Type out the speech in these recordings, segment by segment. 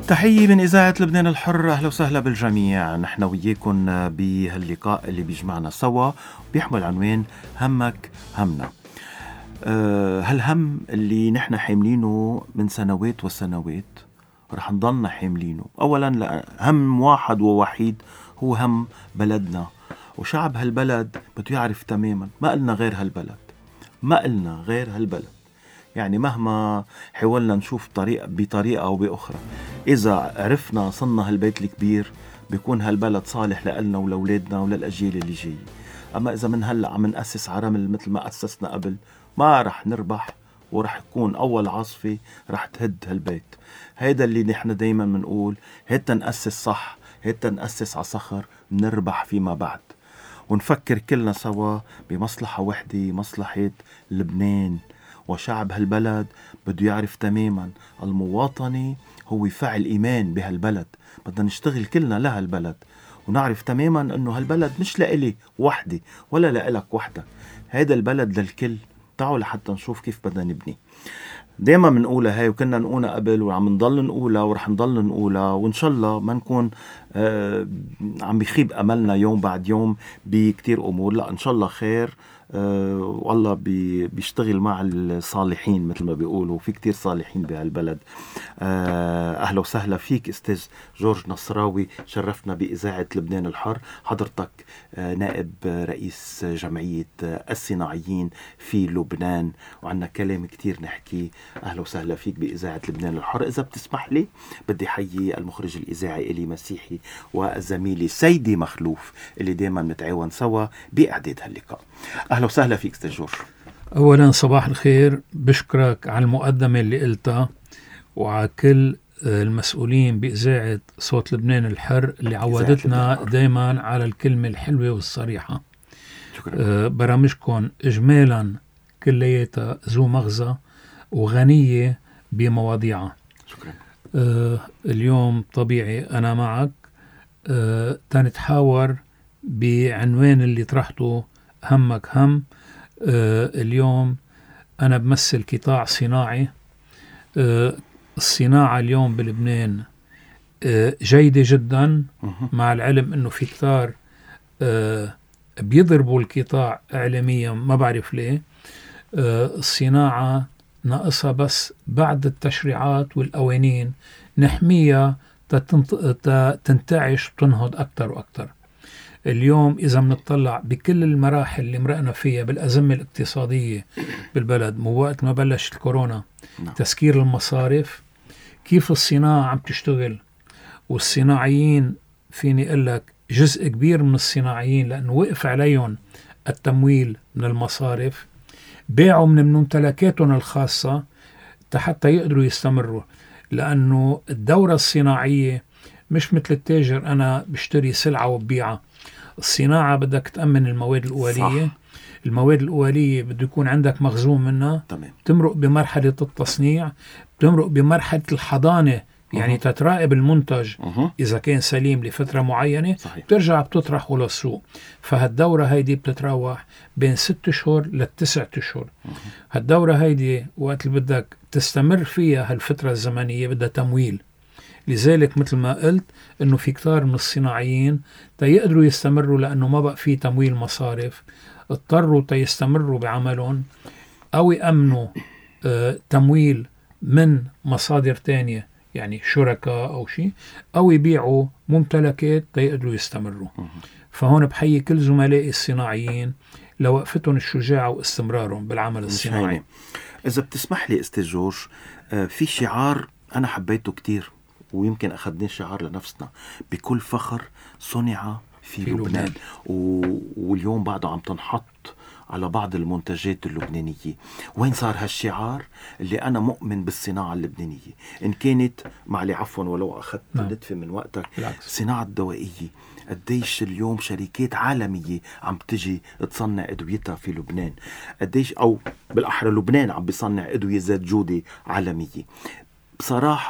تحية من إذاعة لبنان الحر. أهلا وسهلا بالجميع. نحن وياكم بهاللقاء اللي بيجمعنا سوا بيحمل عنوان همك همنا. هالهم اللي نحن حاملينه من سنوات وسنوات رح نضلنا حاملينه. أولا هم واحد ووحيد هو هم بلدنا وشعب هالبلد بده يعرف تماما ما قلنا غير هالبلد. يعني مهما حاولنا نشوف بطريقة أو بأخرى، إذا عرفنا صنع هالبيت الكبير بيكون هالبلد صالح لنا ولأولادنا وللأجيال اللي جاي. أما إذا من هلأ عم نأسس عرمل مثل ما أسسنا قبل ما رح نربح، ورح يكون أول عاصفة رح تهد هالبيت. هيدا اللي نحن دايما منقول، هيدا نأسس صح، هيدا نأسس على صخر نربح فيما بعد، ونفكر كلنا سوا بمصلحة وحدة، مصلحة لبنان وشعب هالبلد. بده يعرف تماما المواطنة هو فعل إيمان بهالبلد. بدنا نشتغل كلنا لهالبلد ونعرف تماما أنه هالبلد مش لإلي وحدي ولا لإلك وحدك، هيدا البلد للكل. تعالوا لحتى نشوف كيف بدنا نبني. دايما منقولها هاي وكنا نقولها قبل وعم نضل نقولها ورح نضل نقولها، وإن شاء الله ما نكون عم بيخيب أملنا يوم بعد يوم بكتير أمور. لا، إن شاء الله خير. والله بيشتغل مع الصالحين مثل ما بيقولوا، في كتير صالحين بهالبلد. أهلا وسهلا فيك أستاذ جورج نصراوي، شرفنا بإذاعة لبنان الحر. حضرتك نائب رئيس جمعية الصناعيين في لبنان وعنا كلام كتير نحكي. أهلا وسهلا فيك بإذاعة لبنان الحر. إذا بتسمح لي بدي حيي المخرج الإذاعي إلي مسيحي والزميلي سيدي مخلوف اللي دايما نتعاون سوا بإعداد هاللقاء. أهلا وسهلا فيك أستاذ جورج. أولا صباح الخير، بشكرك على المقدمة اللي قلتها وعلى كل المسؤولين بإذاعة صوت لبنان الحر اللي عودتنا دايما على الكلمة الحلوة والصريحة. شكرا. برامجكم إجمالا كلياتها ذو مغزى وغنية بمواضيعها. شكرا. اليوم طبيعي أنا معك تنتحاور بعنوان اللي طرحته همك هم. اليوم أنا بمثل قطاع صناعي. الصناعة اليوم بلبنان جيدة جدا، مع العلم أنه في كتار بيضربوا القطاع إعلاميا، ما بعرف ليه. الصناعة ناقصها بس بعد التشريعات والقوانين نحميها تنتعش وتنهض أكتر وأكتر. اليوم إذا منطلع بكل المراحل اللي مرقنا فيها بالأزمة الاقتصادية بالبلد، مو وقت ما بلشت الكورونا، تسكير المصارف، كيف الصناعة عم تشتغل. والصناعيين فيني أقول لك جزء كبير من الصناعيين لأنه وقف عليهم التمويل من المصارف، بيعوا من ممتلكاتهم الخاصة حتى يقدروا يستمروا. لأنه الدورة الصناعية مش مثل التاجر، أنا بشتري سلعة وببيعها. الصناعة بدك تأمن المواد الأولية. صح. المواد الأولية بده يكون عندك مخزون منها. تمام. تمرق بمرحلة التصنيع، تمرق بمرحلة الحضانة، يعني تتراقب المنتج إذا كان سليم لفترة معينة. صحيح. بترجع بتطرحه للسوق. فهالدورة هيدي بتتراوح بين 6 شهور ل9 أشهر. هالدورة هيدي وقت اللي بدك تستمر فيها هالفترة الزمنية بدها تمويل. لذلك مثل ما قلت انه في كتار من الصناعيين تيقدروا يستمروا لانه ما بقى في تمويل مصارف، اضطروا تيستمروا بعملهم او يأمنوا تمويل من مصادر تانية، يعني شركاء او شيء، او يبيعوا ممتلكات تيقدروا يستمروا. فهون بحيي كل زملائي الصناعيين لوقفتهم الشجاعة واستمرارهم بالعمل الصناعي. إذا بتسمح لي أستاذ جورج، في شعار أنا حبيته كتير ويمكن أخذناه شعار لنفسنا: بكل فخر صنع في لبنان. واليوم بعده عم تنحط على بعض المنتجات اللبنانية. وين صار هالشعار اللي أنا مؤمن بالصناعة اللبنانية؟ إن كانت معلي عفوا ولو أخذت نتفة من وقتك، صناعة دوائية. قديش اليوم شركات عالمية عم تجي تصنع أدويتها في لبنان، قديش أو بالأحرى لبنان عم بيصنع أدوية ذات جودة عالمية. بصراحة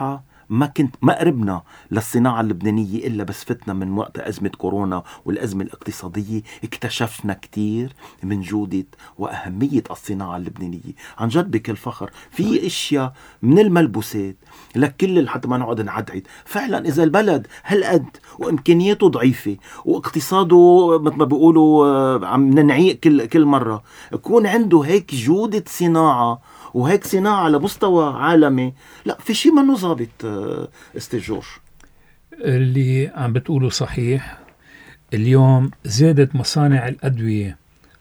ما قربنا للصناعة اللبنانية إلا بس فتنا من وقت أزمة كورونا والأزمة الاقتصادية. اكتشفنا كتير من جودة وأهمية الصناعة اللبنانية عن جد بكل فخر. في اشياء من الملبوسات لكل حتى ما نقعد نعدعد. فعلا إذا البلد هالقد وإمكانياته ضعيفة واقتصاده مثل ما بيقولوا عم ننعيق كل مرة، يكون عنده هيك جودة صناعة وهيك صناعة على مستوى عالمي، لا في شيء منه ظابط. استاذ جورج، اللي عم بتقوله صحيح. اليوم زادت مصانع الأدوية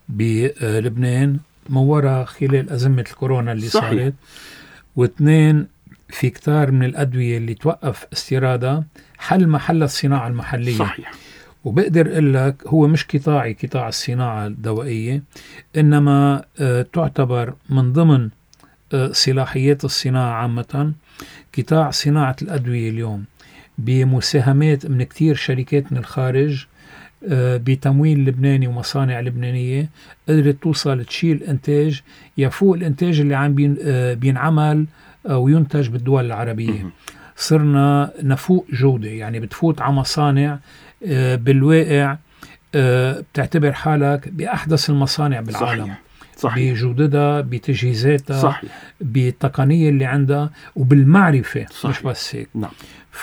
بلبنان مورا خلال أزمة الكورونا اللي صحيح. صارت، واثنين في كتار من الأدوية اللي توقف استيرادها حل محل الصناعة المحلية. صحيح. وبقدر أقول لك هو مش قطاع الصناعة الدوائية، إنما تعتبر من ضمن صلاحيات الصناعة عامة. قطاع صناعة الأدوية اليوم بمساهمات من كتير شركات من الخارج، بتمويل لبناني ومصانع لبنانية قدرت توصل تشيل إنتاج يفوق الإنتاج اللي عم بينعمل وينتج بالدول العربية. صرنا نفوق جودة، يعني بتفوت على مصانع بالواقع بتعتبر حالك بأحدث المصانع بالعالم. صحيح. بجودتها، بتجهيزاتها، صحيح. بالتقنية اللي عندها وبالمعرفة. صحيح. مش بس هيك. نعم.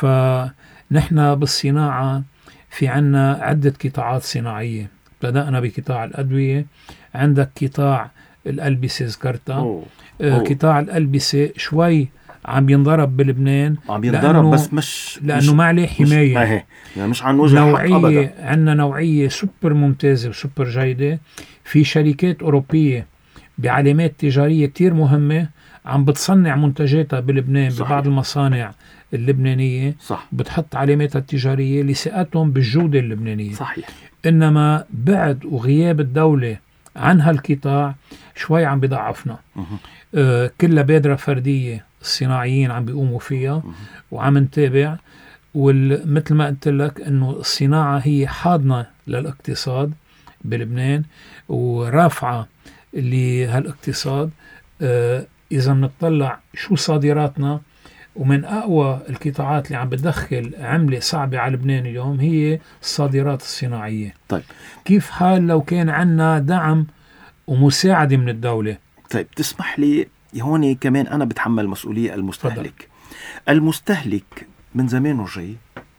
فنحن بالصناعة في عنا عدة قطاعات صناعية. بدأنا بقطاع الأدوية، عندك قطاع الألبسة ذكرتها. قطاع الألبسة شوي عم ينضرب بلبنان، عم بينضرب بس لأنه ما عليه حماية. يعني مش عن وجه نوعية، عندنا نوعية سوبر ممتازة وسوبر جيدة في شركات أوروبية بعلامات تجارية كتير مهمة عم بتصنع منتجاتها بلبنان. صحيح. ببعض المصانع اللبنانية صح. بتحط علاماتها التجارية لثقتهم بالجودة اللبنانية. صحيح. إنما بعد وغياب الدولة عن هالقطاع شوي عم بضعفنا. كلها بادرة فردية الصناعيين عم بيقوموا فيها وعم نتابع. ومثل ما قلت لك انه الصناعة هي حاضنة للاقتصاد بلبنان ورافعة لهالاقتصاد. اذا بنطلع شو صادراتنا، ومن اقوى القطاعات اللي عم بتدخل عملة صعبة على لبنان اليوم هي الصادرات الصناعية. طيب كيف حال لو كان عنا دعم ومساعدة من الدولة؟ طيب تسمح لي هون كمان أنا بتحمل مسؤولية المستهلك. المستهلك من زمان وجاي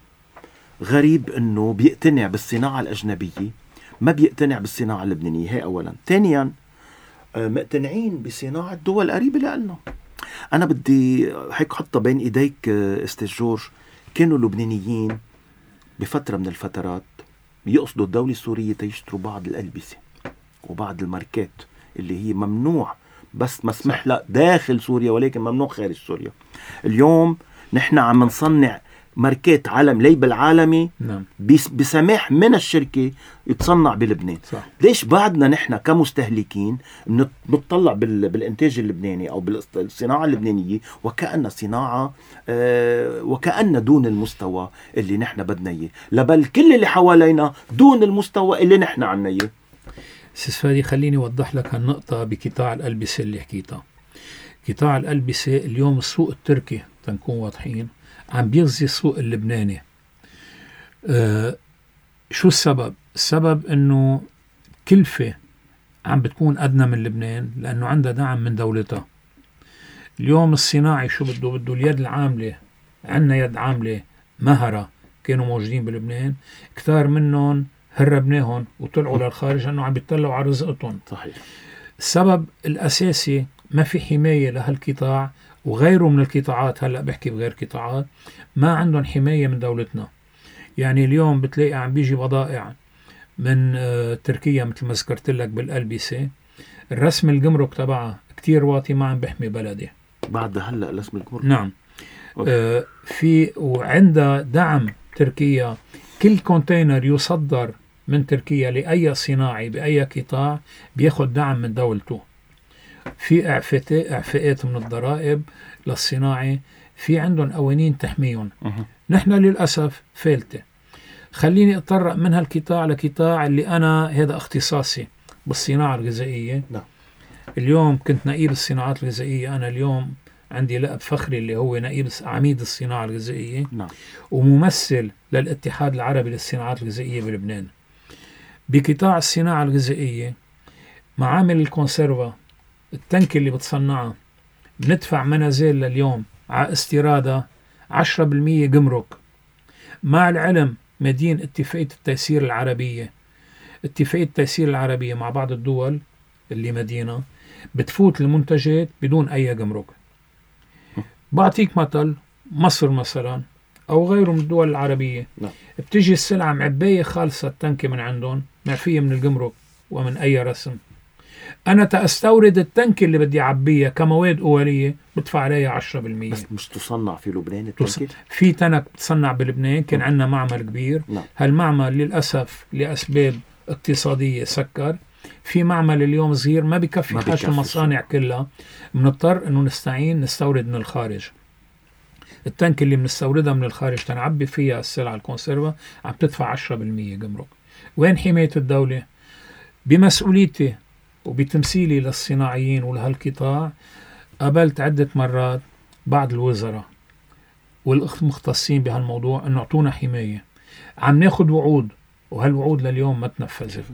غريب أنه بيقتنع بالصناعة الأجنبية، ما بيقتنع بالصناعة اللبنانية. هي أولا. ثانيا مقتنعين بصناعة دول قريبة لنا. أنا بدي هيك حطها بين إيديك أستاذ جورج. كانوا اللبنانيين بفترة من الفترات يقصدوا الدولة السورية تيشتروا بعض الألبسة وبعض الماركات اللي هي ممنوع بس مسمح لها داخل سوريا ولكن ممنوع خارج سوريا. اليوم نحن عم نصنع ماركات ليبل عالمي. نعم. بسماح من الشركة يتصنع بلبنان. صح. ليش بعدنا نحن كمستهلكين نطلع بالإنتاج اللبناني أو بالصناعة اللبنانية وكأن صناعة وكأن دون المستوى اللي نحن بدنا إياه، لبل كل اللي حوالينا دون المستوى اللي نحن عنا إياه. سيد فادي، خليني أوضح لك هالنقطة بقطاع الألبسة اللي حكيتها. قطاع الألبسة اليوم السوق التركي تنكون واضحين عم بيغزي السوق اللبناني. شو السبب؟ السبب انه كلفة عم بتكون أدنى من لبنان لأنه عندها دعم من دولتها. اليوم الصناعي شو بده اليد العاملة. عندنا يد عاملة مهرة كانوا موجودين بلبنان، كتار منهم هربناهم وطلعوا للخارج لأنه عم بيطلعوا على رزقتهم. صحيح. السبب الأساسي ما في حماية لهالقطاع وغيره من القطاعات. هلأ بحكي بغير قطاعات ما عندهم حماية من دولتنا. يعني اليوم بتلاقي عم بيجي بضائع من تركيا مثل ما ذكرت لك بالألبسة، الرسم الجمرك تبعها كتير واطي، ما عم بحمي بلدي بعد هلأ رسم الجمرك. نعم. في وعندها دعم تركيا. كل كونتينر يصدر من تركيا لأي صناعي بأي قطاع بياخد دعم من دولته. في إعفاءات من الضرائب للصناعي، في عندهم قوانين تحميهم. نحن للأسف فالتة. خليني أتطرق من هالقطاع لقطاع اللي أنا هذا اختصاصي بالصناعة الغذائية. نعم. اليوم كنت نقيب الصناعات الغذائية. أنا اليوم عندي لقب فخري اللي هو نائب عميد الصناعة الغذائية، نعم. وممثل للاتحاد العربي للصناعات الغذائية بلبنان. بقطاع الصناعة الغذائية معامل الكونسيرفا التنك اللي بتصنعها بندفع منازل لليوم على استيرادها 10% جمرك، مع العلم مدين اتفاقية التيسير العربية. اتفاقية التيسير العربية مع بعض الدول اللي مدينة بتفوت المنتجات بدون أي جمرك. بعطيك مثل مصر مثلا أو غيره من الدول العربية، بتجي السلعة معباية خالصة التنكة من عندهم معفية من الجمرك ومن أي رسم. أنا تأستورد التنكة اللي بدي أعبيها كمواد أولية بدفع عليها 10%. بس مش تصنع في لبنان التنكة؟ في تنك بتصنع بلبنان، كان عندنا معمل كبير. هالمعمل للأسف لأسباب اقتصادية سكر. في معمل اليوم صغير ما بيكفي حاجة المصانع كلها، بنضطر انه نستورد من الخارج. التنك اللي بنستوردها من الخارج تنعبي فيها السلعة الكونسيرفا عم تدفع 10% جمرك. وين حماية الدولة؟ بمسؤوليتي وبتمثيلي للصناعيين ولهالقطاع قابلت عدة مرات بعض الوزراء والمختصين بهالموضوع انه اعطونا حماية. عم ناخد وعود وهالوعود لليوم ما تنفذت.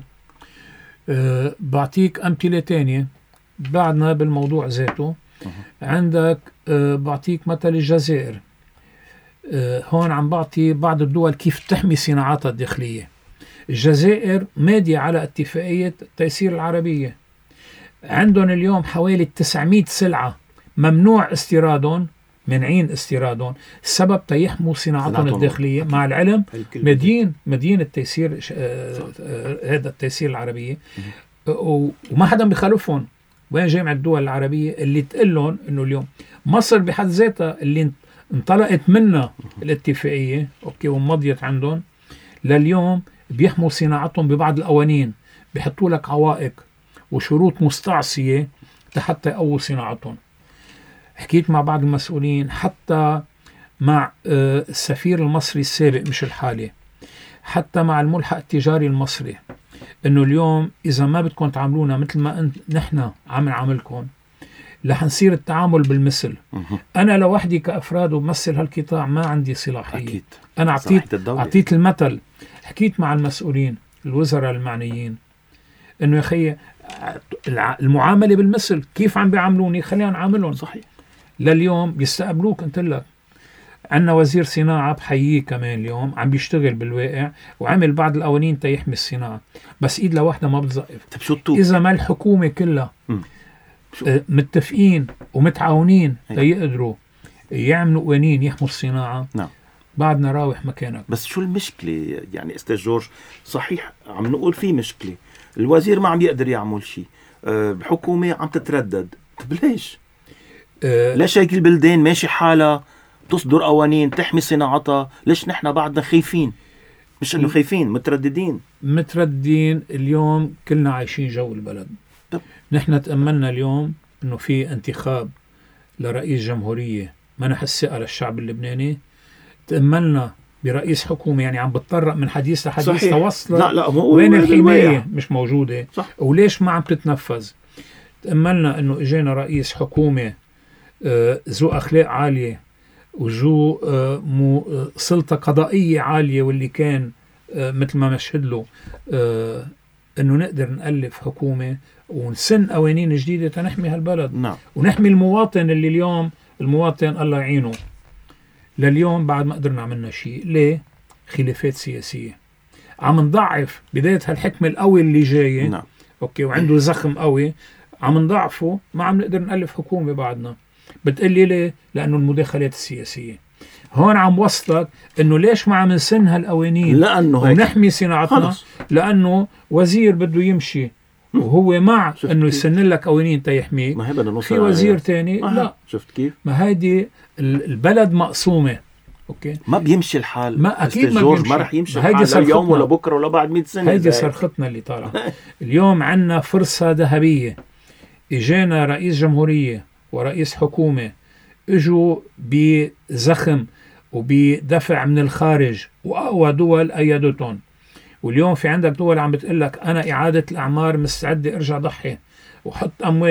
بعطيك أمثلة تانية بعدنا بالموضوع ذاته. عندك بعطيك مثل الجزائر. هون عم بعطي بعض الدول كيف تحمي صناعاتها الداخلية. الجزائر مادية على اتفاقية التيسير العربية، عندهم اليوم حوالي 900 سلعة ممنوع استيرادهم، منعين استيرادهم، السبب تيحموا صناعتهم الداخلية. مع العلم مدين التيسير هذا التيسير العربية وما حدا بيخالفهم. وين جاي مع الدول العربية اللي تقول لهم انه اليوم مصر بحد ذاتها اللي انطلقت منها الاتفاقية اوكي ومضيت عندهم، لليوم بيحموا صناعتهم ببعض القوانين، بيحطوا لك عوائق وشروط مستعصية حتى يقووا صناعتهم. حكيت مع بعض المسؤولين، حتى مع السفير المصري السابق مش الحالي، حتى مع الملحق التجاري المصري، انه اليوم اذا ما بدكم تعاملونا مثل ما نحن عم نعاملكم رح نصير التعامل بالمثل. انا لوحدي كافراد وبمثل هالقطاع ما عندي صلاحية. أكيد. انا اعطيت المثل. حكيت مع المسؤولين الوزراء المعنيين انه يا اخي المعاملة بالمثل، كيف عم بيعاملوني خلينا نعاملهم صحيح. لليوم بيستقبلوك. قلت لك عندنا وزير صناعة بحييه كمان اليوم عم بيشتغل بالواقع وعمل بعض القوانين تيحمي الصناعة، بس ايد لوحدة ما بتزقف. اذا ما الحكومة كلها متفقين ومتعاونين تيقدروا يعملوا قوانين يحموا الصناعة، بعدنا راوح مكانك. بس شو المشكلة يعني استاذ جورج؟ صحيح عم نقول في مشكلة، الوزير ما عم يقدر يعمل شيء، الحكومة عم تتردد. طب ليش؟ ليش هيك البلدان ماشي حالها تصدر قوانين تحمي صناعتها؟ ليش نحن بعدنا خايفين؟ مش انه خايفين، مترددين. اليوم كلنا عايشين جو البلد. نحن تأملنا اليوم انه في انتخاب لرئيس جمهورية منح الثقة للشعب اللبناني، تأملنا برئيس حكومة يعني عم بتطرق من حديث لحديث توصل وين الحماية مش موجودة. صح. وليش ما عم تتنفذ؟ تأملنا انه اجينا رئيس حكومة ذو أخلاق عالية وذو سلطة قضائية عالية، واللي كان مثل ما مشهد له انه نقدر نألف حكومة ونسن قوانين جديدة تنحمي هالبلد. ونحمي المواطن اللي اليوم المواطن الله يعينه. لليوم بعد ما قدرنا عملنا شيء. ليه؟ خلافات سياسية. عم نضعف بداية هالحكمة القوي اللي جاية. اوكي وعنده زخم قوي، عم نضعفه، ما عم نقدر نألف حكومة بعدنا. بتقلي ليه؟ لأنه المداخلات السياسية. هون عم وصلك انه ليش ما عم نسن هالقوانين ونحمي صناعتنا؟ لأنه وزير بده يمشي وهو مع انه يسن لك قوانين تيحميك، في وزير تاني لا. شفت كيف؟ ما هيدي البلد مقسومة. اوكي ما بيمشي الحال. ما اكيد ما رح يمشي الحال اليوم ولا بكره ولا بعد 100 سنة. هيدي صرختنا اللي طالعه. اليوم عنا فرصة ذهبية. اجانا رئيس جمهورية ورئيس حكومة اجوا بزخم وبدفع من الخارج واقوى دول ايدتهم. واليوم في عندك دول عم بتقول لك انا اعادة الاعمار مستعدة ارجع ضحي وحط اموال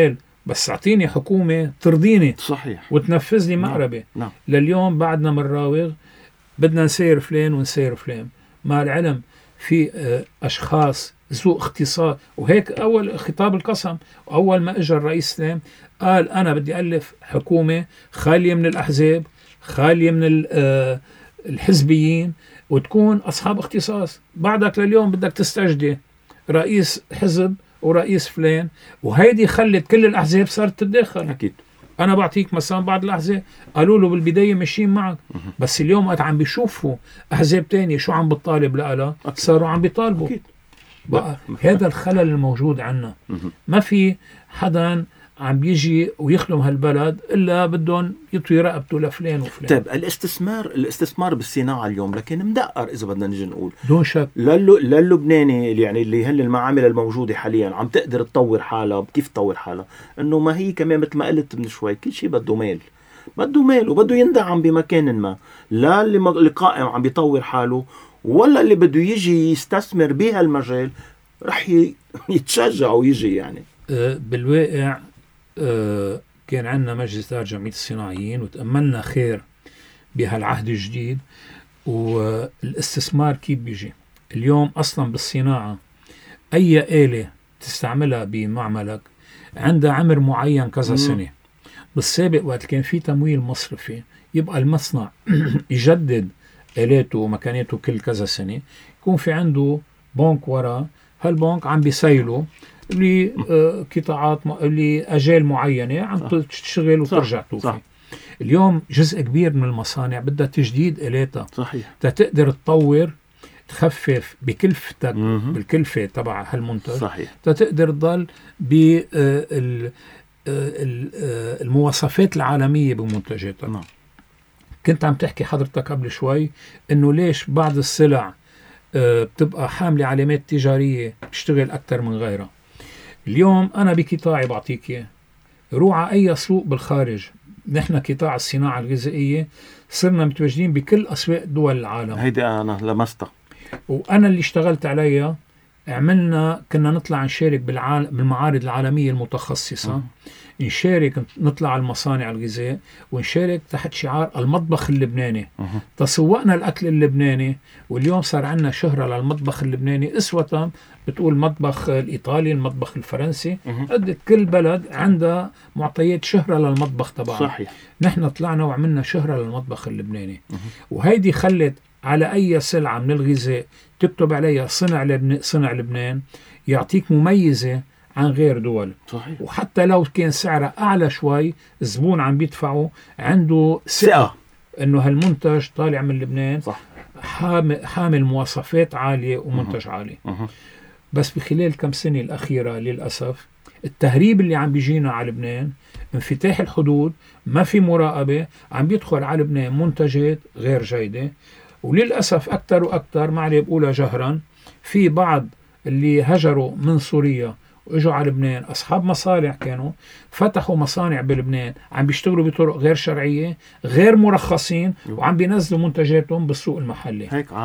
بس اعطيني حكومة ترضيني صحيح وتنفذ لي مقربة. نعم. لليوم بعدنا منراوغ بدنا نسير فلان ونسير فلان، مع العلم في أشخاص ذو اختصاص. وهيك أول خطاب القسم، أول ما إجا الرئيس سلام قال أنا بدي ألف حكومة خالية من الأحزاب، خالية من الحزبيين، وتكون أصحاب اختصاص. بعدك لليوم بدك تستجدي رئيس حزب ورئيس فلان، وهيدي خلت كل الأحزاب صارت تتدخل. أكيد. أنا بعطيك مثلا بعض الأحزاب قالوا له بالبداية ماشيين معك، بس اليوم وقت عم بيشوفوا أحزاب تانية شو عم بتطالب لها صاروا عم بيطالبوا. أكيد. بقى هذا الخلل الموجود عنا. ما في حدا عم بيجي ويخدم هالبلد إلا بدهم يطوي رقبته لفلان وفلان. طيب الاستثمار بالصناعة اليوم لكن مدقر إذا بدنا نجي نقول دون شك. للبناني يعني اللي هن المعامل الموجودة حاليا عم تقدر تطور حالها. كيف تطور حالها؟ إنه ما هي كمان مثل ما قلت من شوي كل شيء بده مال، بده مال وبده يندعم بمكان ما. لا اللي قائم عم بيطور حاله ولا اللي بده يجي يستثمر بهالمجال رح يتشجع ويجي. يعني بالواقع كان عندنا مجلس إدارة جمعية الصناعيين وتأملنا خير بهالعهد الجديد. والاستثمار كيف بيجي اليوم أصلا بالصناعة؟ أي آلة تستعملها بمعملك عندها عمر معين كذا سنة. بالسابق وقت كان في تمويل مصرفي يبقى المصنع يجدد آلاته ومكاناته كل كذا سنة، يكون في عنده بنك وراء، هالبنك عم بيسيله لقطاعات لأجال معينة عم تشتغل وترجع توفي. اليوم جزء كبير من المصانع بدها تجديد آلاتها. صحيح. تقدر تطور تخفف بكلفتك بالكلفة تبع هالمنتج. صحيح. تقدر تضل بالمواصفات العالمية بمنتجاتك. نعم. كنت عم تحكي حضرتك قبل شوي إنه ليش بعض السلع بتبقى حاملة علامات تجارية بتشتغل أكتر من غيرها. اليوم أنا بقطاعي بعطيك روح على أي سوق بالخارج، نحن قطاع الصناعة الغذائية صرنا متواجدين بكل أسواق دول العالم. هيدي أنا لمستها وأنا اللي اشتغلت عليها. كنا نطلع نشارك بالمعارض العالمية المتخصصة، نشارك نطلع على المصانع الغذاء ونشارك تحت شعار المطبخ اللبناني. تسوقنا الأكل اللبناني، واليوم صار عندنا شهرة للمطبخ اللبناني أسوة بتقول المطبخ الإيطالي، المطبخ الفرنسي. قد كل بلد عندها معطيات شهرة للمطبخ تبعها. صحيح. نحن طلعنا وعملنا شهرة للمطبخ اللبناني. وهيدي خلت على أي سلعة من الغذاء تكتب عليها صنع لبنان، يعطيك مميزة عن غير دول. صحيح. وحتى لو كان سعرها أعلى شوي الزبون عم بيدفعه عنده ثقة إنه هالمنتج طالع من لبنان. صح. حامل مواصفات عالية ومنتج عالي. بس بخلال كم سنة الأخيرة للأسف التهريب اللي عم بيجينا على لبنان، انفتاح الحدود، ما في مراقبة، عم بيدخل على لبنان منتجات غير جيدة. وللأسف أكتر وأكتر ما عليه بقولها جهرا، في بعض اللي هجروا من سوريا وإجوا على لبنان أصحاب مصالح كانوا فتحوا مصانع بلبنان عم بيشتغلوا بطرق غير شرعية غير مرخصين وعم بينزلوا منتجاتهم بالسوق المحلي.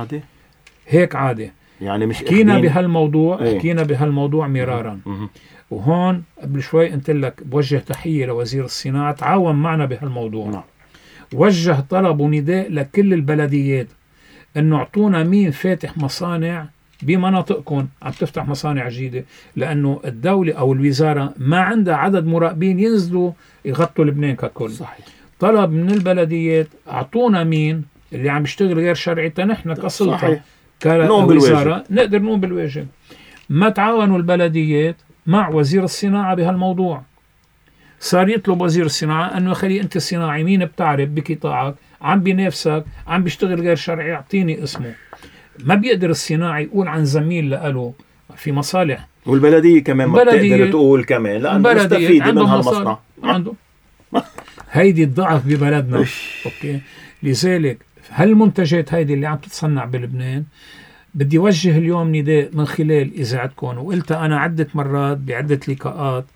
هيك عادة. يعني مش حكينا بهالموضوع مرارا. وهون قبل شوي قلت لك بوجه تحية لوزير الصناعة تعاون معنا بهالموضوع. وجه طلب ونداء لكل البلديات انه اعطونا مين فاتح مصانع بمناطقكم عم تفتح مصانع جديدة، لأنه الدولة أو الوزارة ما عندها عدد مراقبين ينزلوا يغطوا لبنان ككل. صحيح. طلب من البلديات أعطونا مين اللي عم يشتغل غير شرعي نحن كسلطة كوزارة نقدر نقوم بالواجب. ما تعاونوا البلديات مع وزير الصناعة بهالموضوع. صار يطلب وزير الصناعة أنه خلي أنت الصناعي مين بتعرف بقطاعك عم بينافسك عم بيشتغل غير شرعي اعطيني اسمه. ما بيقدر الصناعي يقول عن زميل لقاله في مصالح. والبلدية كمان ما بتقدر تقول كمان لأنه مستفيد من هالمصنع عنده. هيدي الضعف ببلدنا. أوكي. لذلك هالمنتجات هيدي اللي عم تتصنع بلبنان بدي وجه اليوم نداء من خلال إذاعتكم، وقلت أنا عدة مرات بعدة لقاءات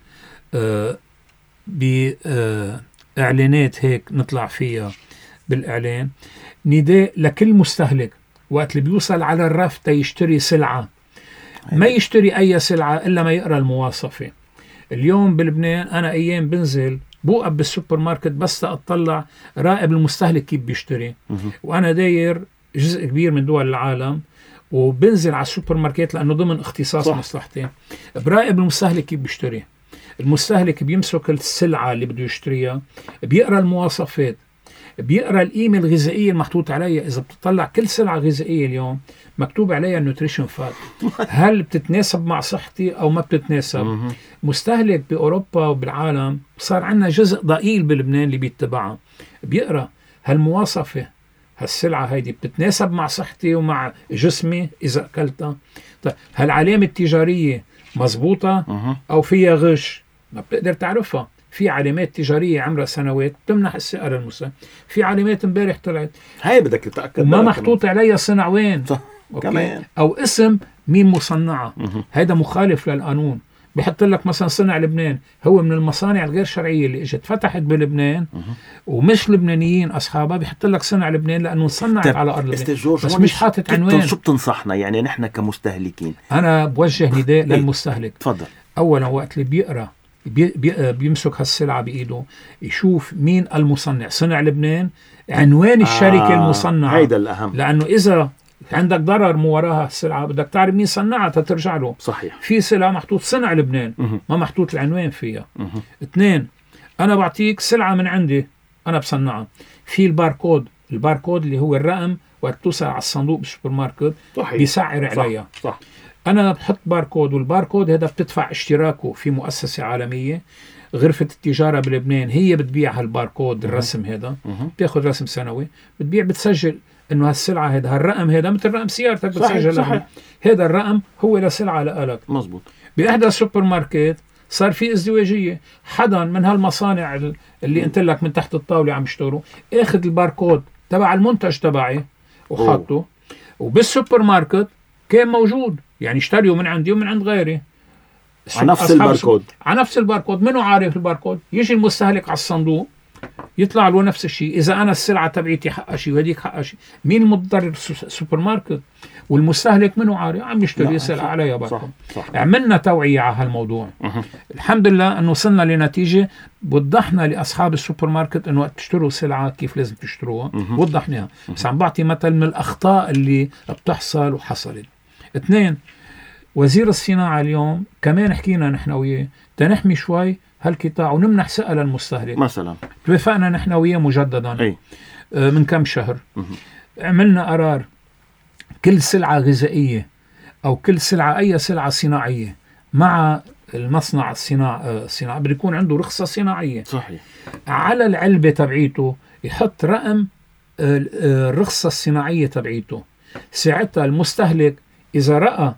بإعلانات هيك نطلع فيها بالإعلان، نداء لكل مستهلك وقت اللي بيوصل على الرف تيشتري سلعة ما يشتري أي سلعة إلا ما يقرأ المواصفة. اليوم بلبنان أنا أيام بنزل بوقف بالسوبر ماركت بس أطلع راقب المستهلك كيف بيشتري، وأنا داير جزء كبير من دول العالم وبنزل على السوبر ماركت لأنه ضمن اختصاص مصلحتي، براقب المستهلك كيف بيشتري. المستهلك بيمسك السلعة اللي بده يشتريها، بيقرأ المواصفات، بيقرأ القيمة الغذائية المحطوط عليها. إذا بتطلع كل سلعة غذائية اليوم مكتوب عليها النوتريشن فات، هل بتتناسب مع صحتي أو ما بتتناسب؟ مستهلك بأوروبا وبالعالم صار عندنا جزء ضئيل بلبنان اللي بيتبعها، بيقرأ هالمواصفة، هالسلعة هيدي بتتناسب مع صحتي ومع جسمي إذا أكلتها. طيب هالعلامة التجارية مزبوطة أو فيها غش؟ ما بتقدر تعرفها. في علامات تجارية عمرها سنوات بتمنح الثقة للمستهلك، في علامات امبارح طلعت هاي بدك تتأكد وما محطوط عليها صنع وين كمان، أو اسم مين مصنعة. هذا مخالف للقانون. بيحط لك مثلا صنع لبنان، هو من المصانع الغير شرعية اللي اجت فتحت بلبنان ومش لبنانيين أصحابها، بيحط لك صنع لبنان لأنه صنعت على أرض لبنان بس مش حاطط عنوان. شو بتنصحنا يعني نحن كمستهلكين؟ أنا بوجه نداء للمستهلك. تفضل. أولا وقت اللي بيقرأ بيمسك هالسلعة بإيده يشوف مين المصنع، صنع لبنان، عنوان الشركة المصنعة، هيدا الأهم، لأنه إذا عندك ضرر مو وراها السلعة بدك تعرف مين صنعها ترجع له. صحيح. في سلعة محطوط صنع لبنان ما محطوط العنوان فيها. اثنين، أنا بعطيك سلعة من عندي أنا بصنعها، في الباركود اللي هو الرقم وقت توصل على الصندوق بالسوبر ماركت بيسعر عليها. صح. أنا بحط باركود، والباركود هذا بتدفع اشتراكه في مؤسسة عالمية، غرفة التجارة بلبنان هي بتبيع هالباركود الرسم هذا، بتاخد رسم سنوي، بتسجل انه هالسلعة هذا هالرقم هذا مثل رقم سيارتك بتسجل هذا الرقم هو لسلعة لك. مزبوط. بإحدى السوبر ماركت صار في ازدواجية، حدا من هالمصانع اللي انت لك من تحت الطاولة عم يشتغلوا اخذ الباركود تبع المنتج تبعي وحطه، وبالسوبر ماركت كان موجود، يعني اشتريوا من عندي ومن عند غيري على نفس الباركود. منو عارف الباركود؟ يجي المستهلك على الصندوق يطلع له نفس الشيء. إذا أنا السلعة تبعيتي حقها شيء وهديك حقها شيء، مين المتضرر؟ السوبر ماركت. والمستهلك منو عارف؟ عم يشتري سلعة عليها باركود. عملنا توعية على هالموضوع. الحمد لله أنه وصلنا لنتيجة، وضحنا لأصحاب السوبر ماركت أنه وقت تشتروا سلعة كيف لازم تشتروها، وضحناها. بس عم بعطي مثل من الأخطاء اللي بتحصل وحصلت. اثنين، وزير الصناعة اليوم كمان حكينا نحن وياه تنحمي شوي هالقطاع ونمنح ثقة للمستهلك. مثلا توافقنا نحن وياه مجددا من كم شهر، عملنا قرار كل سلعة غذائية أو كل سلعة أي سلعة صناعية مع المصنع الصناعة بده يكون عنده رخصة صناعية. صحيح. على العلبة تبعيته يحط رقم الرخصة الصناعية تبعيته. ساعتها المستهلك إذا رأى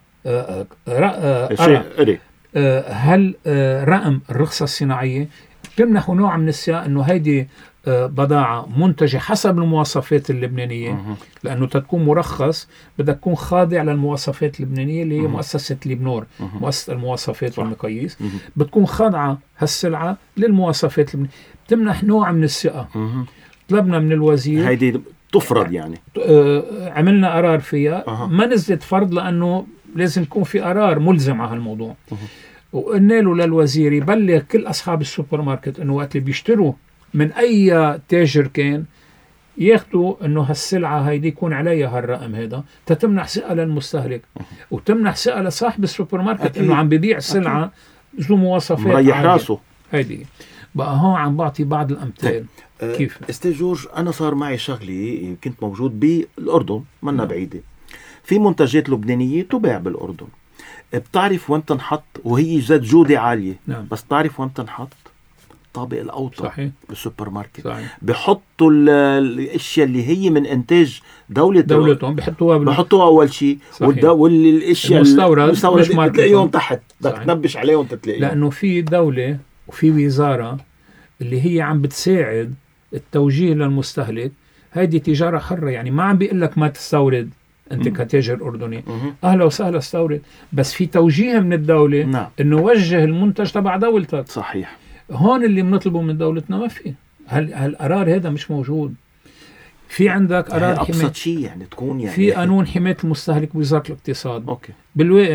هل رقم الرخصة الصناعية بتمنحه نوع من الثقة أنه هيدي بضاعة منتجة حسب المواصفات اللبنانية، لأنه تكون مرخص بدك تكون خاضع للمواصفات اللبنانية اللي هي مؤسسة لبنور، مؤسسة المواصفات والمقاييس، بتكون خاضعة هالسلعة للمواصفات اللبنانية، بتمنح نوع من الثقة. طلبنا من الوزير هيدي تفرض، يعني عملنا قرار فيها، ما نزلت فرض لأنه لازم يكون في قرار ملزم على هالموضوع. وقلنا له للوزير يبلغ كل أصحاب السوبر ماركت أنه وقت اللي بيشتروا من أي تاجر كان ياخدوا أنه هالسلعة هيدي يكون عليها هالرقم هذا، تتمنح ثقة للمستهلك وتمنح ثقة لصاحب السوبر ماركت أنه عم بيبيع سلعة ذو مواصفات مريح راسه. هيدي بقى هون عم بعطي بعض الأمثال. كيف أستاذ جورج، أنا صار معي شغلي، كنت موجود بالأردن منا بعيدة، في منتجات لبنانية تباع بالأردن، بتعرف وين تنحط وهي ذات جودة عالية. بس تعرف وين تنحط؟ الطابق الأوطى بالسوبر ماركت. بحطوا الاشياء اللي هي من انتاج دولتهم بحطوها اول شيء، والاشياء المستورد بتلاقيهم تحت، بدك تنبش عليهم تلاقيهم، لانه في دولة وفي وزارة اللي هي عم بتساعد التوجيه للمستهلك. هذه تجارة حرة، يعني ما عم بيقول لك ما تستورد انت كتاجر اردني، اهلا وسهلا استورد، بس في توجيه من الدولة انه وجه المنتج تبع دولتك. صحيح. هون اللي بنطلبه من دولتنا ما في، هالقرار هذا مش موجود. في عندك قرار ابسط شيء، يعني تكون يعني في قانون حماية المستهلك بوزارة الاقتصاد. بالواقع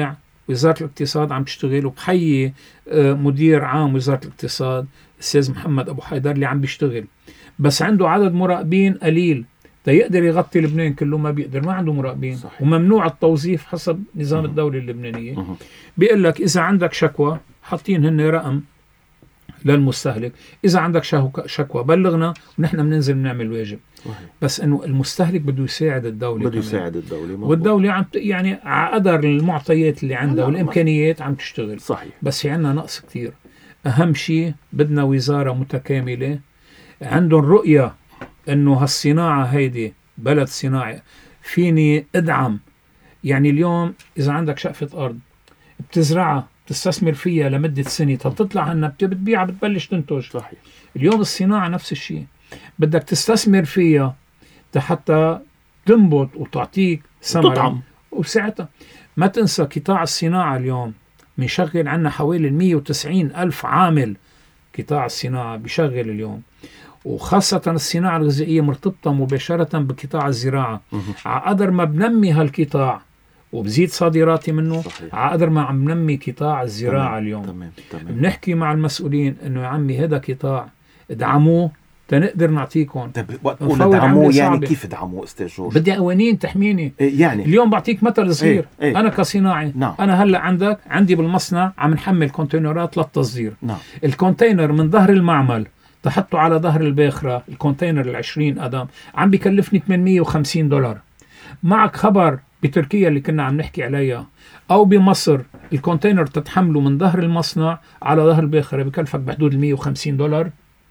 وزارة الاقتصاد عم تشتغل، وبحيي مدير عام وزارة الاقتصاد الأستاذ محمد أبو حيدر اللي عم بيشتغل، بس عنده عدد مراقبين قليل يقدر يغطي لبنان كله، ما بيقدر، ما عنده مراقبين. صحيح. وممنوع التوظيف حسب نظام الدولة اللبنانية. بيقول لك إذا عندك شكوى حاطين هن رقم للمستهلك، إذا عندك شكوى بلغنا ونحن بننزل بنعمل واجب. بس إنه المستهلك بده يساعد الدولة، بده يساعد الدولة، والدولة عم يعني على قدر المعطيات اللي عندها والإمكانيات عم تشتغل. صحيح. بس في عنا نقص كتير. أهم شيء بدنا وزارة متكاملة عندهم رؤية إنه هالصناعة هيدي بلد صناعي فيني أدعم. يعني اليوم إذا عندك شقفة أرض بتزرعها بتستثمر فيها لمدة سنة، تطلع هنا بتبيعها بتبلش تنتج. صحيح. اليوم الصناعة نفس الشيء، بدك تستثمر فيها حتى تنبت وتعطيك ثمرة، وساعتها ما تنسى قطاع الصناعة اليوم بيشغل عنا حوالي 190 ألف عامل. قطاع الصناعة بيشغل اليوم، وخاصة الصناعة الغذائية مرتبطة مباشرة بقطاع الزراعة. على قدر ما بنمي هالقطاع وبزيد صادراتي منه، على قدر ما عم نمي قطاع الزراعة. اليوم بنحكي مع المسؤولين انه يا عمي هذا قطاع ادعموه تنقدر نعطيكم. ندعموه يعني كيف ادعموه استاذ جورج؟ بدي قوانين تحميني. يعني اليوم بعطيك مثل صغير. انا كصناعي، نعم. انا هلا عندي بالمصنع عم نحمل كونتينرات للتصدير. نعم. الكونتينر من ظهر المعمل تحطه على ظهر الباخرة، الكونتينر 20 قدم عم بيكلفني $850. معك خبر بتركيا اللي كنا عم نحكي عليها أو بمصر الكونتينر تتحمله من ظهر المصنع على ظهر الباخرة بكلفك بحدود $150.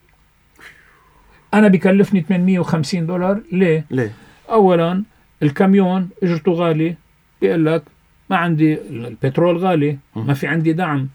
أنا بيكلفني $850. ليه؟ أولا الكاميون اجرته غالي، بيقول لك ما عندي البترول غالي، ما في عندي دعم.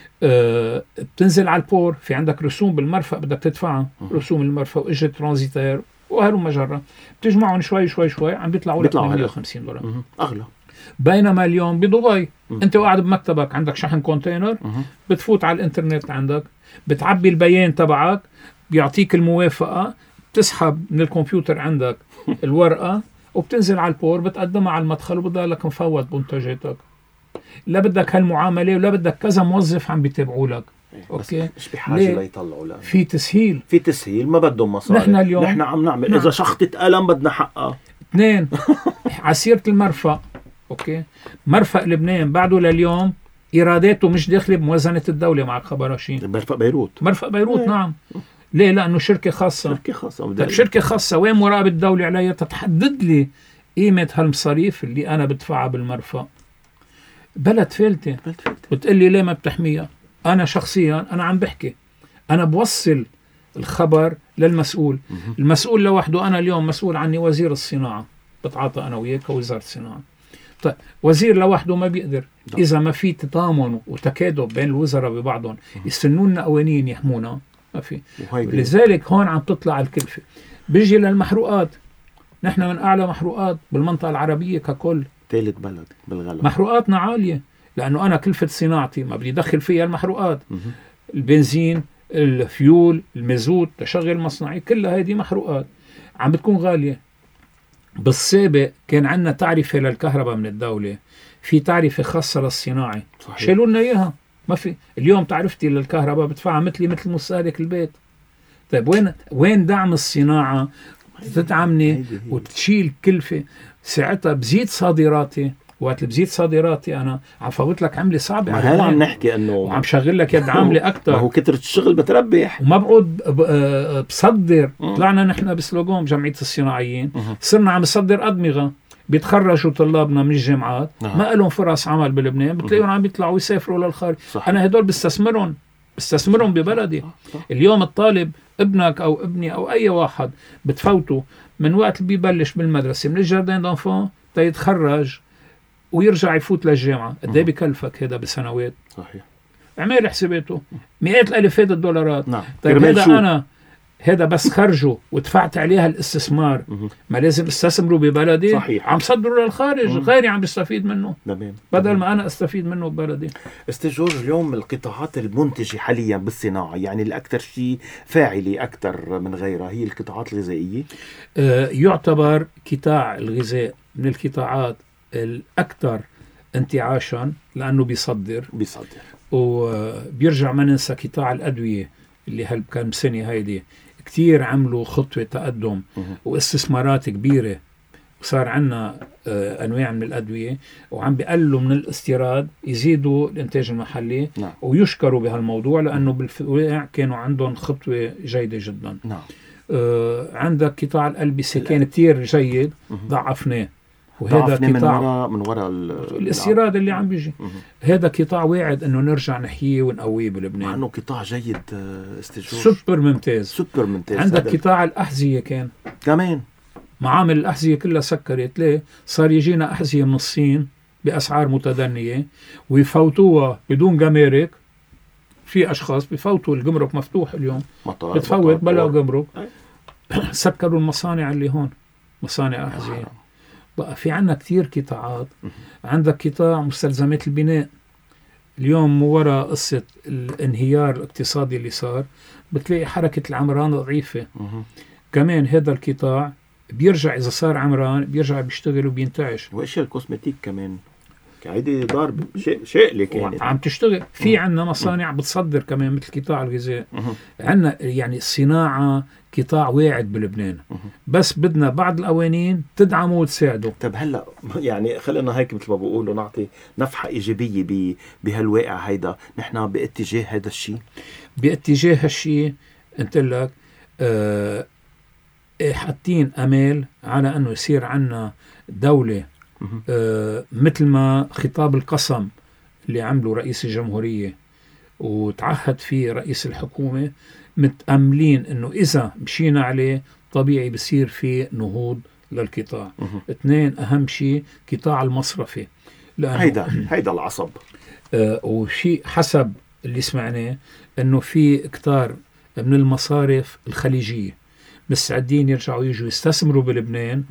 بتنزل على البور، في عندك رسوم بالمرفأ بدك تدفعها، رسوم المرفأ وإجرة ترانزيتير وهلو مجرة، بتجمعهم شوي عم بيطلعوا لك $150 أغلى. بينما اليوم بدبي أنت قاعد بمكتبك عندك شحن كونتينر، بتفوت على الإنترنت عندك بتعبي البيان تبعك، بيعطيك الموافقة، بتسحب من الكمبيوتر عندك الورقة وبتنزل على البور بتقدمها على المدخل وبضلك مفوت منتجاتك. لا بدك هالمعاملة ولا بدك كذا موظف عم بيتابعوا لك. اوكي، مش بحاجة ليطلعوا لك. في تسهيل ما بدهم مصاري. نحن اليوم نحن عم نعمل إذا شخطة قلم بدنا حقها. 2 عسيرة المرفأ. اوكي، مرفأ لبنان بعده لليوم ايراداته مش داخله بموازنة الدولة. معك خبر شيء؟ مرفأ بيروت نعم. ليه؟ لأنه شركة خاصة. شركة خاصة وين مراقبة الدولة عليها تتحدد لي قيمة هالمصاريف اللي أنا بدفعها بالمرفأ. بلد فلتة بتقول لي ليه ما بتحميها؟ أنا شخصيا أنا عم بحكي، أنا بوصل الخبر للمسؤول. المسؤول لوحده، أنا اليوم مسؤول عني وزير الصناعة، بتعاطى أنا وياك كوزارة الصناعة. طيب وزير لوحده ما بيقدر إذا ما في تضامن وتكاتف بين الوزراء ببعضهم يستنونا قوانين يحمونا، ما في. لذلك هون عم تطلع الكلفة. بيجي للمحروقات، نحن من أعلى محروقات بالمنطقة العربية ككل، ثالث بلد بالغلا. محروقاتنا عالية لأنه أنا كلفة صناعتي ما بدي أدخل فيها المحروقات. البنزين، الفيول، المازوت، تشغيل مصنعي، كلها هذه محروقات عم بتكون غالية. بالسابق كان عندنا تعرفة للكهرباء من الدولة، في تعرفة خاصة للصناعي، شالوا لنا إياها، ما في. اليوم تعرفتي للكهرباء بدفعها مثل مستهلك البيت. طيب وين دعم الصناعة تدعمني وتشيل كلفة؟ ساعتها بزيد صادراتي، وقت بزيد صادراتي أنا عم فوت لك عملة صعبة. هلا عم نحكي إنه وعم شغل لك يد عاملة أكتر. هو كترة الشغل بتربح وما بقعد بصدر. طلعنا نحن بسلوغون جمعية الصناعيين، صرنا عم نصدر أدمغة. بيتخرجوا طلابنا من الجامعات ما لهم فرص عمل بلبنان، بتلاقيهم عم بيطلعوا يسافروا للخارج. أنا هدول بستثمرهم ببلدي. اليوم الطالب ابنك أو ابني أو أي واحد بتفوته من وقت اللي بيبلش بالمدرسة من الجاردين دانفون تيتخرج ويرجع يفوت للجامعة، قد ايه بكلفك هذا بسنوات؟ صحيح. اعمل حساباته مئات الالافات الدولارات. نعم. طيب هذا بس خرجوا ودفعت عليها الاستثمار، ما لازم استثمروا ببلدي؟ صحيح. عم صدروا للخارج، غيري عم بيستفيد منه بدل ما انا استفيد منه ببلدي. استاذ جورج، اليوم القطاعات المنتجة حاليا بالصناعة، يعني الأكثر شيء فاعلة أكثر من غيرها، هي القطاعات الغذائية. يعتبر قطاع الغذاء من القطاعات الأكثر انتعاشا لأنه بيصدر بيصدر. وبيرجع ما ننسى قطاع الأدوية اللي هالكم سنة هيدي كتير عملوا خطوة تقدم واستثمارات كبيرة، وصار عنا أنواع من الأدوية، وعم بيقلوا من الاستيراد يزيدوا الإنتاج المحلي. نعم. ويشكروا بهالموضوع لأنه بالواقع كانوا عندهم خطوة جيدة جدا. نعم. عندك قطاع الألبسة كان كتير جيد، ضعفناه، وهذا قطاع من وراء الاستيراد اللي عم بيجي. هذا قطاع واعد انه نرجع نحييه ونقويه بلبنان، مع انه قطاع جيد استجور، سوبر ممتاز. سوبر ممتاز. عندك قطاع الأحذية كان كمان معامل الأحذية كلها سكرت. ليه؟ صار يجينا أحذية من الصين بأسعار متدنية ويفوتوها بدون جمارك. في أشخاص بيفوتوا الجمرك مفتوح اليوم، بتفوت بلا جمرك. سكروا المصانع اللي هون، مصانع أحذية. بقى في عنا كتير قطاعات. عندك قطاع مستلزمات البناء اليوم، وراء قصة الانهيار الاقتصادي اللي صار بتلاقي حركة العمران ضعيفة. كمان هذا القطاع بيرجع إذا صار عمران بيرجع بيشتغل وبينتعش. وأشياء الكوسمتيك كمان هيدي ضرب شيء اللي كانت عم تشتغل. في عنا مصانع بتصدر كمان مثل قطاع الغذاء. عنا يعني الصناعة قطاع واعد بلبنان، بس بدنا بعض القوانين تدعمه وتساعده. طب هلا يعني خلينا هيك مثل ما بقولوا نعطي نفحة إيجابية بهالواقع هيدا. نحن باتجاه هذا الشيء، باتجاه هالشيء. قلت لك حاطين أمال على أنه يصير عنا دولة مثل ما خطاب القسم اللي عمله رئيس الجمهورية وتعهد فيه رئيس الحكومة، متأملين أنه إذا مشينا عليه طبيعي بصير فيه نهوض للقطاع. اثنين أهم شيء قطاع المصرفي، هيدا العصب. وشيء حسب اللي سمعناه أنه في كتار من المصارف الخليجية مستعدين يرجعوا يجوا يستثمروا بلبنان.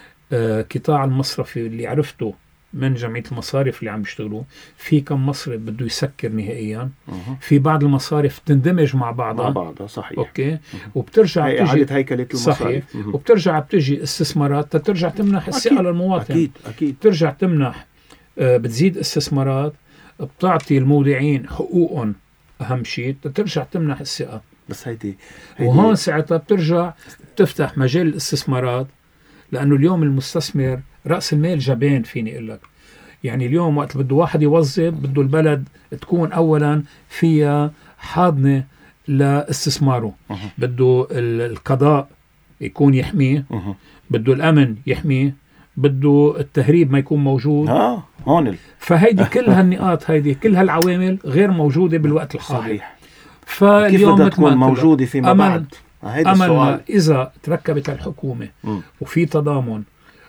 قطاع المصرفي اللي عرفته من جمعية المصارف اللي عم بيشتغلوا في كم مصرف بده يسكر نهائيا. في بعض المصارف تندمج مع بعضها. صحيح. اوكي. وبترجع إعادة هيكلة المصارف. صحيح. وبترجع بتجي استثمارات ترجع تمنح الثقة للمواطن. أكيد. ترجع تمنح، بتزيد استثمارات، بتعطي المودعين حقوقهم أهم شيء، ترجع تمنح الثقة. بس هيدي وهون ساعتها بترجع تفتح مجال الاستثمارات، لأنه اليوم المستثمر رأس المال جبان. فيني أقول لك يعني اليوم وقت بده واحد يوظف بده البلد تكون أولا فيها حاضنة لاستثماره. بده القضاء يكون يحميه، بده الأمن يحميه، بده التهريب ما يكون موجود. هون فهيدي كل هالنقاط، هيدي كل هالعوامل غير موجودة بالوقت الحاضر. صحيح. فاليوم كيف تكون موجودة فيما بعد؟ أمل إذا تركبت الحكومة وفي تضامن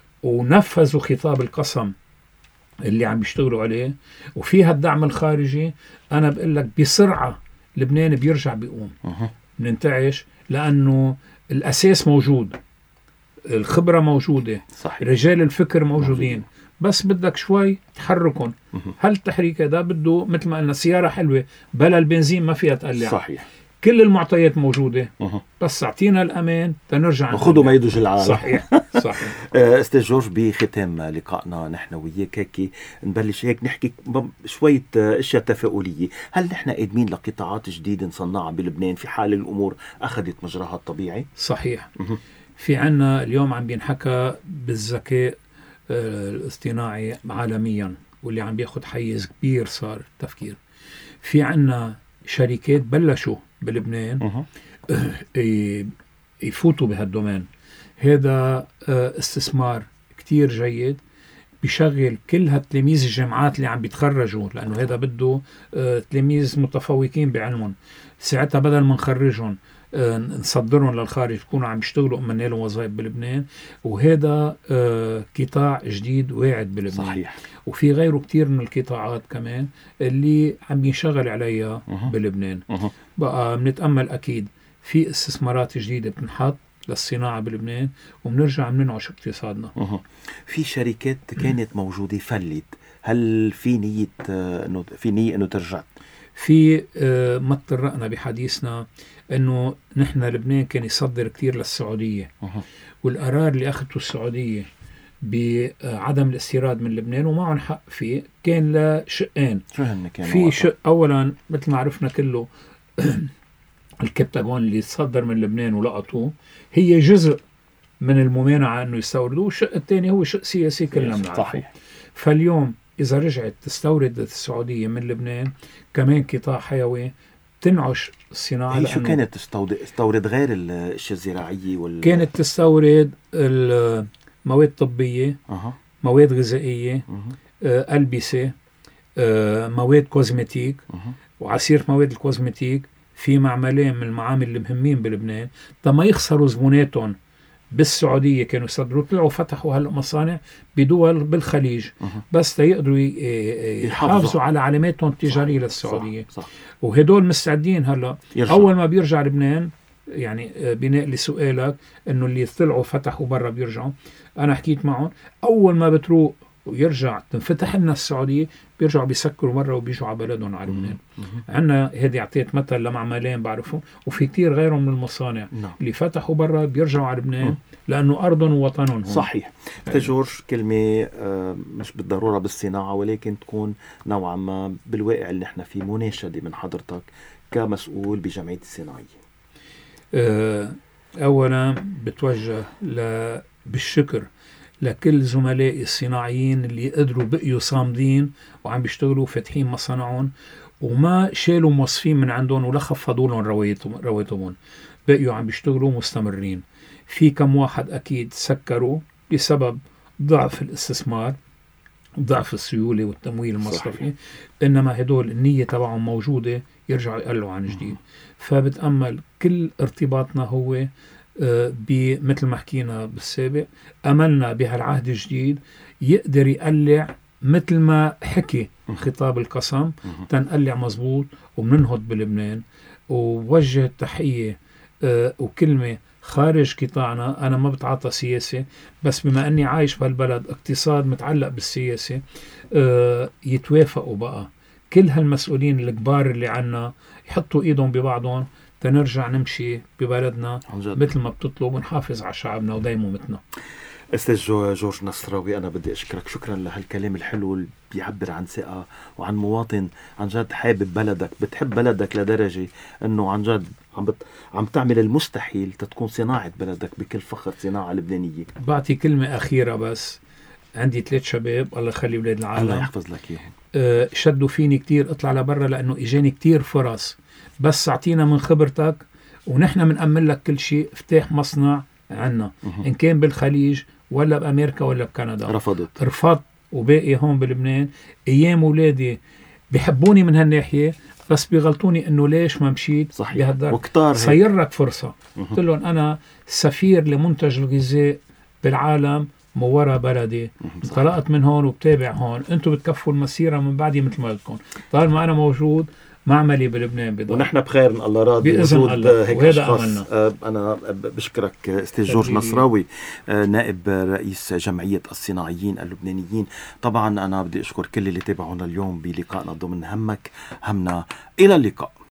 ونفذوا خطاب القسم اللي عم بيشتغلوا عليه وفيها الدعم الخارجي، أنا بقول لك بسرعة لبنان بيرجع بيقوم. بننتعش لأنه الأساس موجود، الخبرة موجودة. صحيح. رجال الفكر موجودين. بس بدك شوي تحركهم. هل التحريك هذا بده مثل ما قلنا سيارة حلوة بلا البنزين ما فيها تقلع. صحيح. كل المعطيات موجودة. بس اعطينا الأمان تنرجع خذوا ما يدوج العالم. صحيح. أستاذ جورج، بختام لقائنا نحن وياك هيك نبلش هيك نحكي شوية اشياء تفاؤلية. هل نحن قادمين لقطاعات جديدة نصنعها بلبنان في حال الأمور أخذت مجراها الطبيعي؟ صحيح. في عنا اليوم عم بينحكى بالذكاء الاصطناعي عالميا، واللي عم بياخد حيز كبير صار التفكير. في عنا شركات بلشوا بلبنان يفوتوا بهالدومين. هذا استثمار كتير جيد بيشغل كل هالتلاميذ الجامعات اللي عم بيتخرجوا، لأنه هذا بده تلاميذ متفوقين بعلمهم. ساعتها بدل ما نخرجهم نصدرهم للخارج يكونوا عم يشتغلوا أمنا لهم وظائف بلبنان. وهذا قطاع جديد واعد بلبنان. صحيح. وفي غيره كتير من القطاعات كمان اللي عم ينشغل عليها بلبنان. بقى بنتأمل أكيد في استثمارات جديدة بتنحط للصناعة بلبنان وبنرجع بننعش اقتصادنا. في شركات كانت موجودة فلت، هل في نية إنه ترجع؟ في ما تطرقنا بحديثنا إنه نحن لبنان كان يصدر كتير للسعودية، والقرار اللي أخذته السعودية بعدم الاستيراد من لبنان ومعهم حق فيه، كان لشقين. شو هن كانوا؟ في شق أولا مثل ما عرفنا كله الكبتاغون اللي تصدر من لبنان ولقطوه، هي جزء من الممانعة أنه يستوردوه. والشق الثاني هو شق سياسي كلنا بنعرفه. صحيح. فاليوم إذا رجعت تستورد السعودية من لبنان كمان قطاع حيوي تنعش الصناعة. هي شو كانت تستورد غير الأشياء الزراعية كانت تستورد المواد طبية، مواد غذائية، ألبسة، مواد كوزمتيك. وعسير مواد الكوزمتيك في معملين من المعامل المهمين بلبنان ما يخسروا زبوناتهم بالسعودية كانوا يصدروا، طلعوا فتحوا هلأ مصانع بدول بالخليج بس تيقدروا يحافظوا على علاماتهم التجارية للسعودية. صح. وهدول مستعدين هلأ أول ما بيرجع لبنان، يعني بناء لسؤالك انه اللي طلعوا فتحوا برا بيرجعوا، انا حكيت معهم اول ما بتروق ويرجع تنفتح لنا السعوديه بيرجعوا بيسكروا برا وبيجوا على بلدهم على لبنان. عندنا هذه اعطيت مثل لمعملين بعرفهم، وفي كتير غيرهم من المصانع اللي فتحوا برا بيرجعوا على لبنان لانه ارضهم ووطنهم. صحيح. جورج، كلمه مش بالضروره بالصناعه ولكن تكون نوعا ما بالواقع اللي نحن فيه، مناشده من حضرتك كمسؤول بجمعيه الصناعيه. أولا بتوجه بالشكر لكل زملائي الصناعيين اللي قدروا بقيوا صامدين وعم بيشتغلوا فاتحين مصانعهم وما شالوا موظفين من عندهم ولا خفضوا لهم رواتبهم، بقيوا عم بيشتغلوا مستمرين. في كم واحد أكيد سكروا بسبب ضعف الاستثمار، ضعف السيولة والتمويل المصرفي، إنما هدول النية تبعهم موجودة يرجعوا يقلوا عن جديد. فبتأمل كل ارتباطنا هو مثل ما حكينا بالسابق، أملنا بهالعهد الجديد يقدر يقلع مثل ما حكي خطاب القسم تنقلع مزبوط ومننهض بلبنان. ووجه التحية وكلمة خارج قطاعنا، أنا ما بتعاطى سياسة بس بما أني عايش بهالبلد اقتصاد متعلق بالسياسة، يتوافقوا بقى كل هالمسؤولين الكبار اللي عنا يحطوا ايدهم ببعضهم تنرجع نمشي ببلدنا مثل ما بتطلب ونحافظ على شعبنا ودايما مثلنا. أستاذ جورج نصراوي، أنا بدي أشكرك شكرا لهالكلام الحلو اللي بيعبر عن ثقة وعن مواطن عن جد حابب بلدك، بتحب بلدك لدرجة أنه عن جد عم تعمل المستحيل تكون صناعة بلدك بكل فخر صناعة لبنانية. بعطي كلمة أخيرة بس، عندي 3 شباب الله يخلي ولاد العالم، الله يحفظ لك إياهم، شدوا فيني كتير اطلع لبرا لأنه إجاني كتير فرص، بس أعطينا من خبرتك ونحن منأمن لك كل شيء. افتح مصنع عنا إن كان بالخليج ولا بأمريكا ولا بكندا. رفضت وباقي هون بلبنان. أيام ولادي بيحبوني من هالناحية بس بيغلطوني إنه ليش ما مشيت بهالدار، صيرك فرصة. قلت لهم أنا سفير لمنتج الغذاء بالعالم مورا بلدي، طلقت من هون وبتابع هون، انتم بتكفوا المسيرة من بعدي مثل ما بدكم، طالما أنا موجود معملي بلبنان بضل ونحن بخير من الله راضي بإذن الله، هيك أشخاص. أنا بشكرك أستاذ جورج نصراوي، نائب رئيس جمعية الصناعيين اللبنانيين. طبعا أنا بدي أشكر كل اللي تابعونا اليوم بلقائنا ضمن همك همنا. إلى اللقاء.